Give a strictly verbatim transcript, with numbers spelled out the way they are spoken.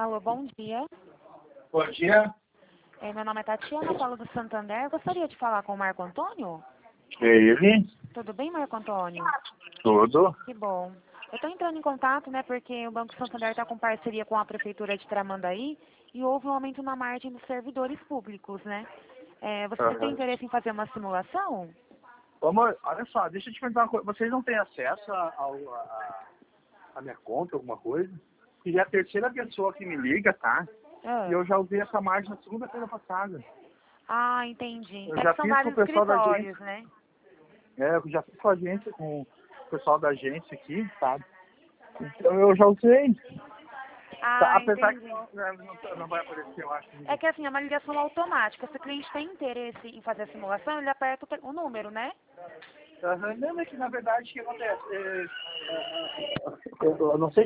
Alô, bom dia. Bom dia. É, meu nome é Tatiana, falo do Santander. Eu gostaria de falar com o Marco Antônio. É ele? Tudo bem, Marco Antônio? Tudo. Que bom. Eu estou entrando em contato, né, porque o Banco Santander está com parceria com a Prefeitura de Tramandaí e houve um aumento na margem dos servidores públicos, né? É, você Aham. tem interesse em fazer uma simulação? Ô, amor, olha só, deixa eu te perguntar uma coisa. Vocês não têm acesso a, ao- a, a minha conta, alguma coisa? E é a terceira pessoa que me liga, tá? Ah, E eu já usei essa margem na segunda-feira passada. ah, entendi. Eu É já que são fiz com o vários pessoal da escritórios, agência. né? É, eu já fiz com a agência, com o pessoal da agência aqui, sabe? Então eu já usei. Tá, Ah, apesar que entendi. não, não, não vai aparecer, eu acho. É que assim, é uma ligação automática. Se o cliente tem interesse em fazer a simulação, ele aperta o, te- o número, né? Aham, não, é que na verdade o que acontece? É, é, é, eu eu não sei